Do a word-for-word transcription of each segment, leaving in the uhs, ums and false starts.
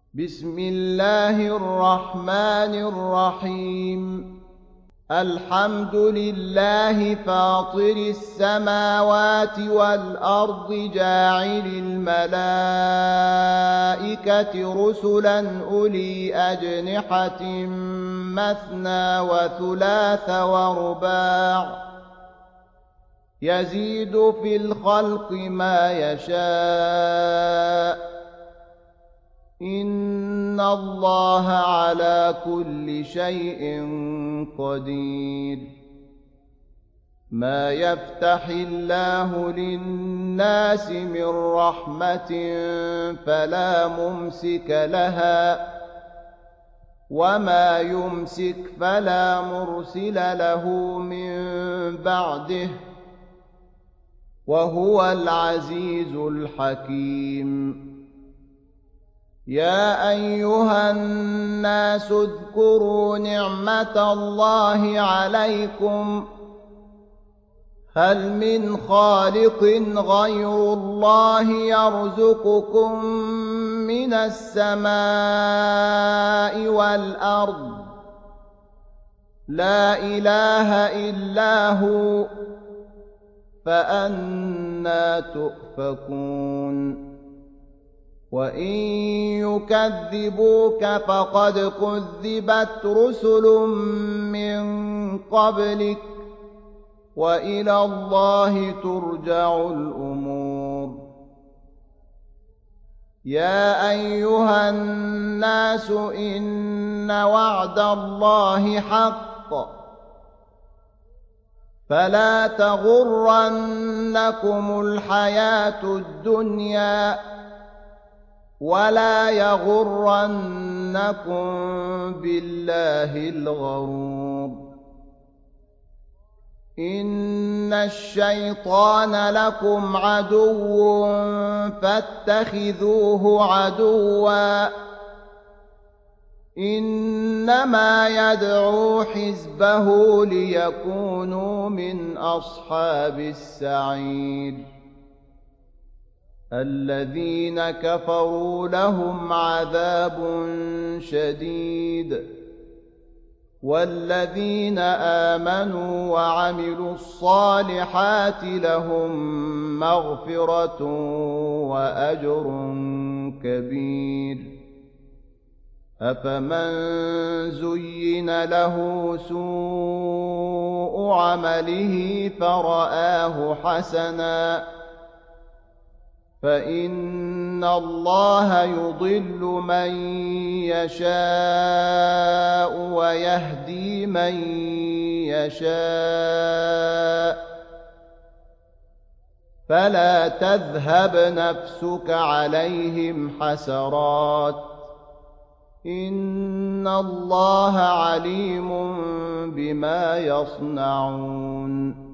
بسم الله الرحمن الرحيم الحمد لله فاطر السماوات والأرض جاعل الملائكة رسلا أولي أجنحة مثنى وثلاث ورباع يزيد في الخلق ما يشاء إن الله على كل شيء قدير ما يفتح الله للناس من رحمة فلا ممسك لها وما يمسك فلا مرسل له من بعده وهو العزيز الحكيم يا أيها الناس اذكروا نعمة الله عليكم هل من خالق غير الله يرزقكم من السماء والأرض لا إله إلا هو فأنى تؤفكون وإن يكذبوك فقد كذبت رسل من قبلك وإلى الله ترجع الأمور يا أيها الناس إن وعد الله حق فلا تغرنكم الحياة الدنيا ولا يغرنكم بالله الغرور إن الشيطان لكم عدو فاتخذوه عدوا إنما يدعو حزبه ليكونوا من أصحاب السعير الذين كفروا لهم عذاب شديد والذين آمنوا وعملوا الصالحات لهم مغفرة وأجر كبير أفمن زين له سوء عمله فرآه حسنا فإن الله يضل من يشاء ويهدي من يشاء فلا تذهب نفسك عليهم حسرات إن الله عليم بما يصنعون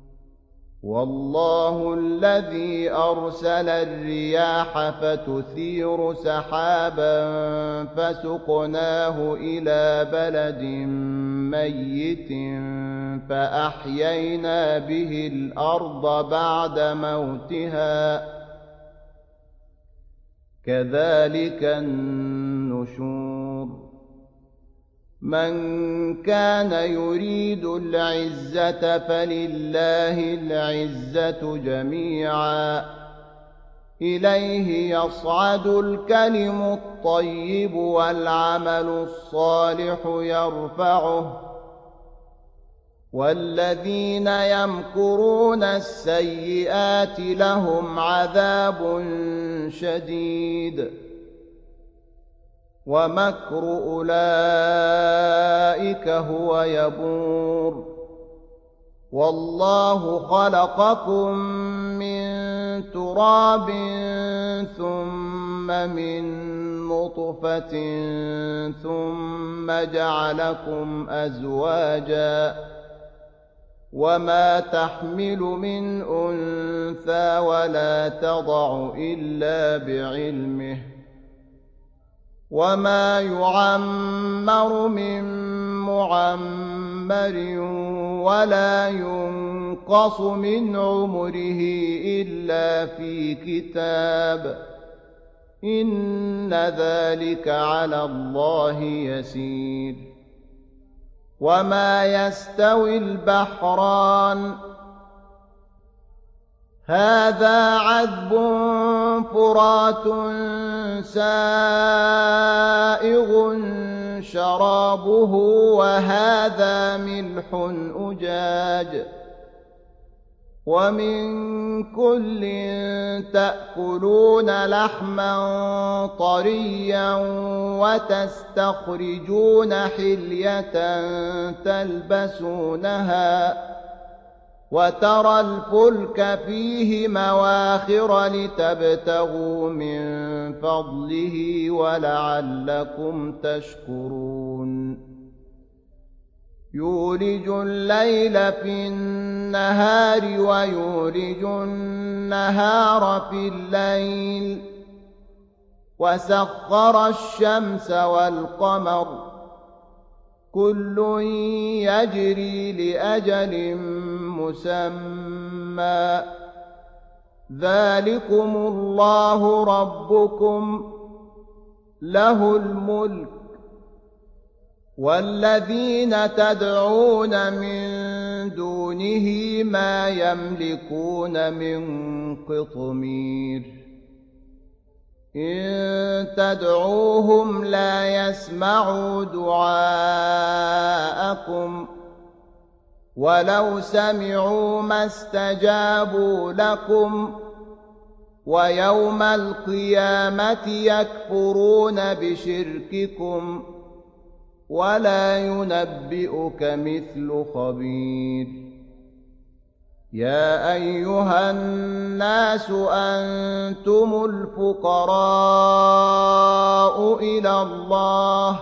والله الذي أرسل الرياح فتثير سحابا فسقناه إلى بلد ميت فأحيينا به الأرض بعد موتها كذلك النشور من كان يريد العزة فلله العزة جميعا إليه يصعد الكلم الطيب والعمل الصالح يرفعه والذين يمكرون السيئات لهم عذاب شديد ومكر أولئك هو يبور والله خلقكم من تراب ثم من نطفة ثم جعلكم أزواجا وما تحمل من أنثى ولا تضع إلا بعلمه وما يعمر من معمر ولا ينقص من عمره إلا في كتاب إن ذلك على الله يسير. وما يستوي البحران هذا عذب فرات سائغ شرابه وهذا ملح أجاج ومن كل تأكلون لحما طريا وتستخرجون حلية تلبسونها وترى الفلك فيه مواخر لتبتغوا من فضله ولعلكم تشكرون. يولج الليل في النهار ويولج النهار في الليل وسخر الشمس والقمر كل يجري لأجل مسمى ذلكم الله ربكم له الملك والذين تدعون من دونه ما يملكون من قطمير إن تدعوهم لا يسمعوا دعاءكم ولو سمعوا ما استجابوا لكم ويوم القيامة يكفرون بشرككم ولا ينبئك مثل خبير. يا أيها الناس أنتم الفقراء إلى الله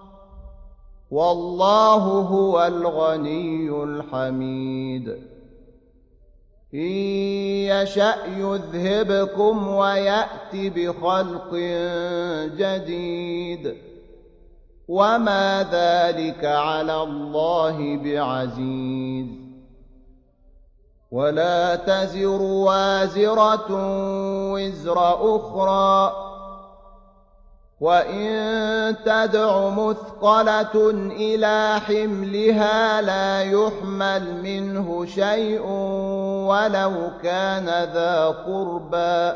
والله هو الغني الحميد. إن يشأ يذهبكم ويأت بخلق جديد وما ذلك على الله بعزيز. ولا تزر وازرة وزر أخرى وإن تدع مثقلة إلى حملها لا يحمل منه شيء ولو كان ذا قربى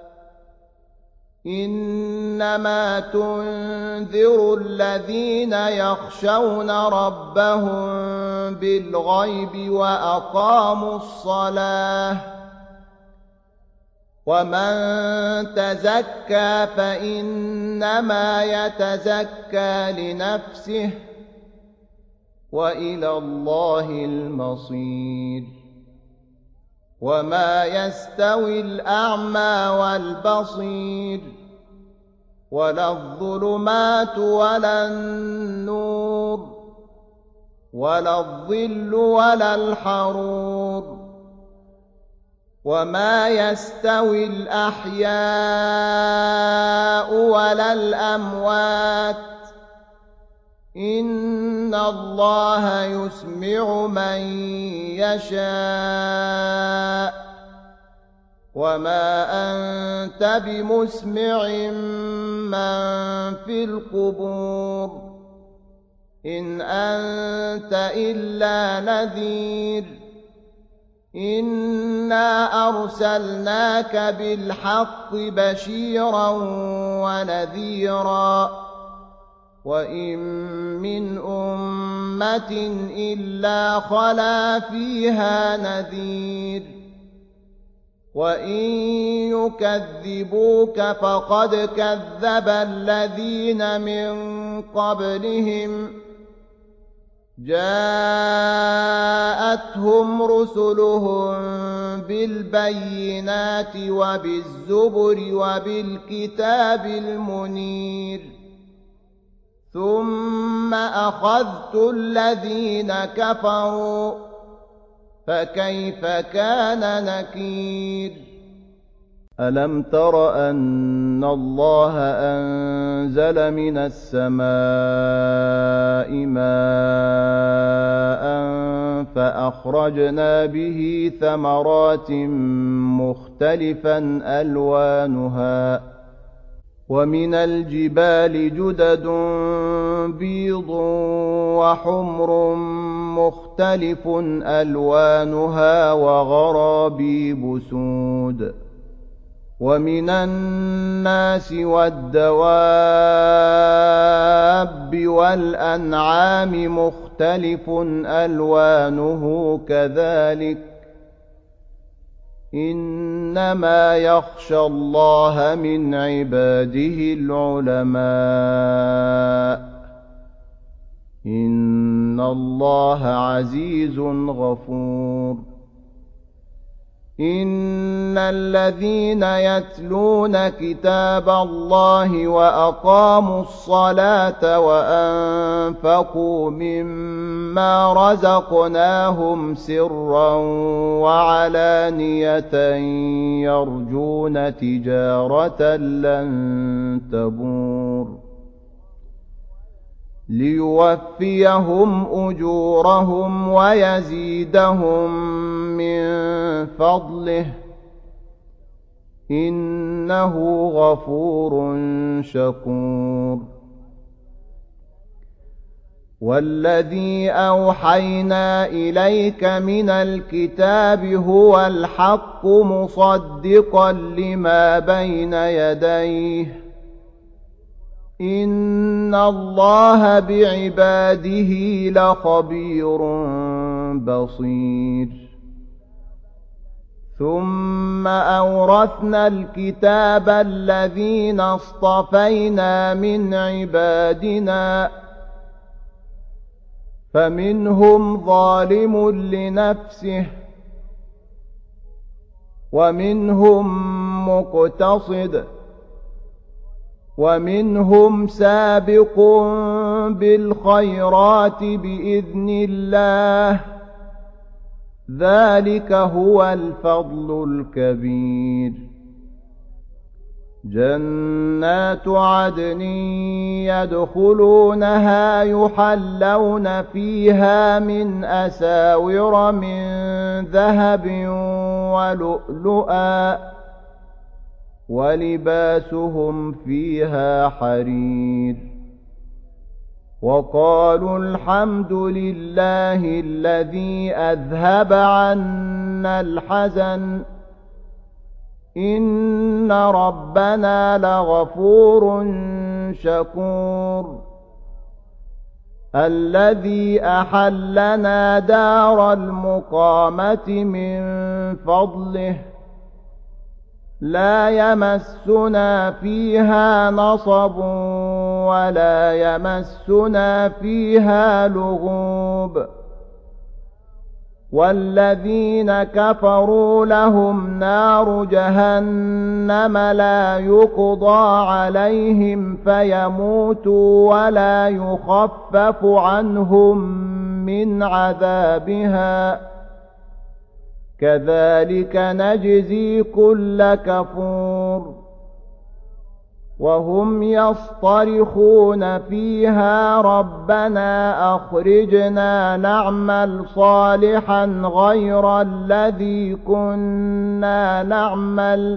إنما تنذر الذين يخشون ربهم بالغيب وأقاموا الصلاة ومن تزكى فإنما يتزكى لنفسه وإلى الله المصير. وما يستوي الأعمى والبصير ولا الظلمات ولا النور ولا الظل ولا الحرور وما يستوي الأحياء ولا الأموات إن الله يسمع من يشاء وما أنت بمسمع من في القبور إن أنت إلا نذير إنا أرسلناك بالحق بشيرا ونذيرا وإن من أمة إلا خلا فيها نذير وإن يكذبوك فقد كذب الذين من قبلهم جاءتهم رسلهم بالبينات وبالزبر وبالكتاب المنير ثم أخذت الذين كفروا فكيف كان نكير. ألم تر أن الله أنزل من السماء ماء فأخرجنا به ثمرات مختلفا ألوانها ومن الجبال جدد بيض وحمر مختلف ألوانها وغرابيب سود ومن الناس والدواب والأنعام مختلف ألوانه كذلك إنما يخشى الله من عباده العلماء إن الله عزيز غفور إن الذين يتلون كتاب الله وأقاموا الصلاة وأنفقوا مما رزقناهم سرا وعلانية يرجون تجارة لن تبور ليوفيهم أجورهم ويزيدهم من فضله إنه غفور شكور والذي أوحينا إليك من الكتاب هو الحق مصدقا لما بين يديه إن الله بعباده لخبير بصير ثم أورثنا الكتاب الذين اصطفينا من عبادنا فمنهم ظالم لنفسه ومنهم مقتصد ومنهم سابق بالخيرات بإذن الله ذلك هو الفضل الكبير جنات عدن يدخلونها يحلون فيها من أساور من ذهب ولؤلؤا ولباسهم فيها حرير وقالوا الحمد لله الذي أذهب عنا الحزن إن ربنا لغفور شكور الذي أحلنا دار المقامة من فضله لا يمسنا فيها نصب ولا يمسنا فيها لغوب والذين كفروا لهم نار جهنم لا يقضى عليهم فيموتوا ولا يخفف عنهم من عذابها كذلك نجزي كل كفور وهم يصطرخون فيها ربنا أخرجنا نعمل صالحا غير الذي كنا نعمل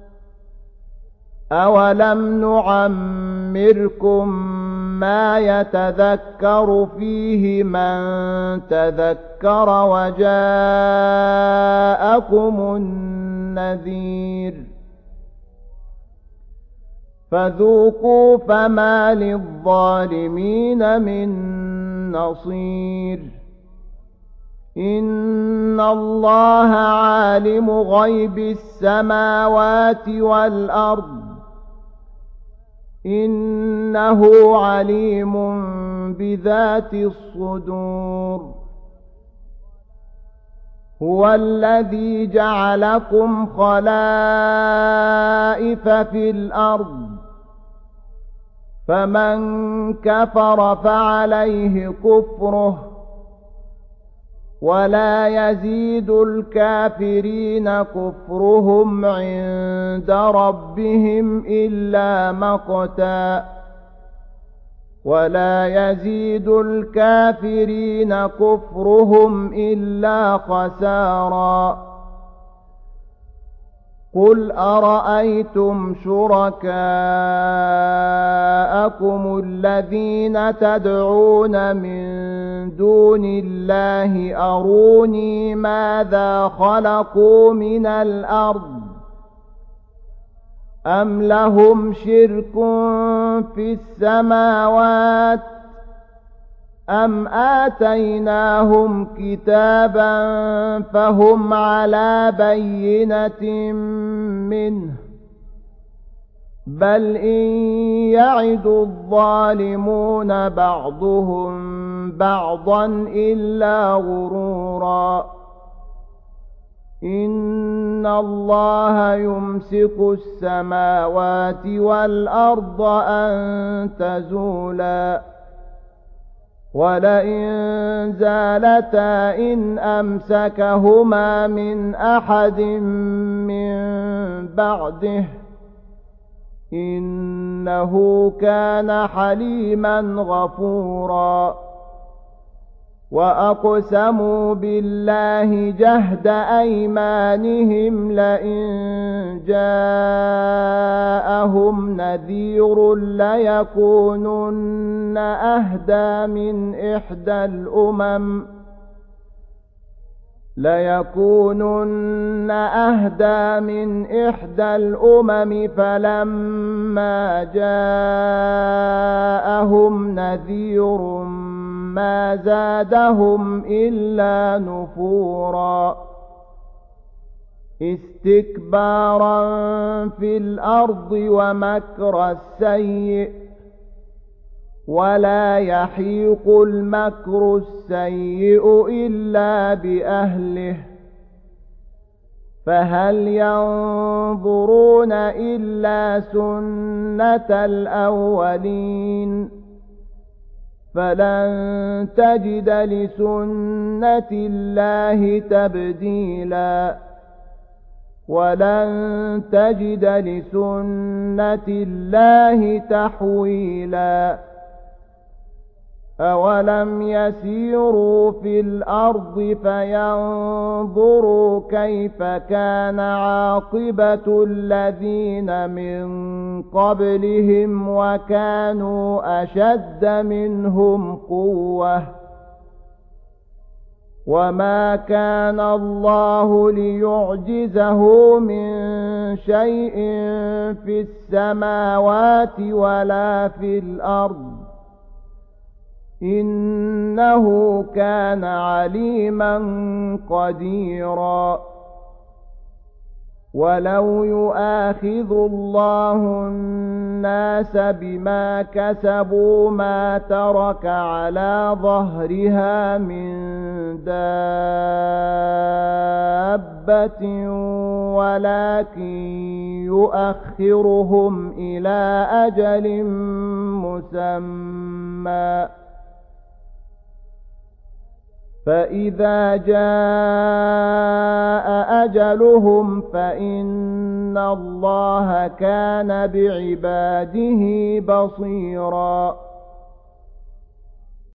أولم نعمركم ما يتذكر فيه من تذكر وجاءكم النذير فذوقوا فما للظالمين من نصير إن الله عالم غيب السماوات والأرض إنه عليم بذات الصدور هو الذي جعلكم خلائف في الأرض فمن كفر فعليه كفره ولا يزيد الكافرين كفرهم عند ربهم إلا مقتا ولا يزيد الكافرين كفرهم إلا خسارا قل أرأيتم شركاءكم الذين تدعون من دون الله أروني ماذا خلقوا من الأرض أم لهم شرك في السماوات أم آتيناهم كتابا فهم على بينة منه بل إن يعد الظالمون بعضهم بعضا إلا غرورا إن الله يمسك السماوات والأرض أن تزولا ولئن زالتا إن أمسكهما من أحد من بعده إنه كان حليما غفورا وأقسموا بالله جهد أيمانهم لئن جاءهم نذير ليكونن أهدى من إحدى الأمم ليكونن أهدى من إحدى الأمم فلما جاءهم نذير ما زادهم إلا نفورا استكبارا في الأرض ومكر السيء ولا يحيق المكر السيء إلا بأهله فهل ينظرون إلا سنة الأولين فلن تجد لسنة الله تبديلا ولن تجد لسنة الله تحويلا أولم يسيروا في الأرض فينظروا كيف كان عاقبة الذين من قبلهم وكانوا أشد منهم قوة وما كان الله ليعجزه من شيء في السماوات ولا في الأرض إنه كان عليما قديرا ولو يؤاخذ الله الناس بما كسبوا ما ترك على ظهرها من دابة ولكن يؤخرهم إلى أجل مسمى فإذا جاء أجلهم فإن الله كان بعباده بصيرا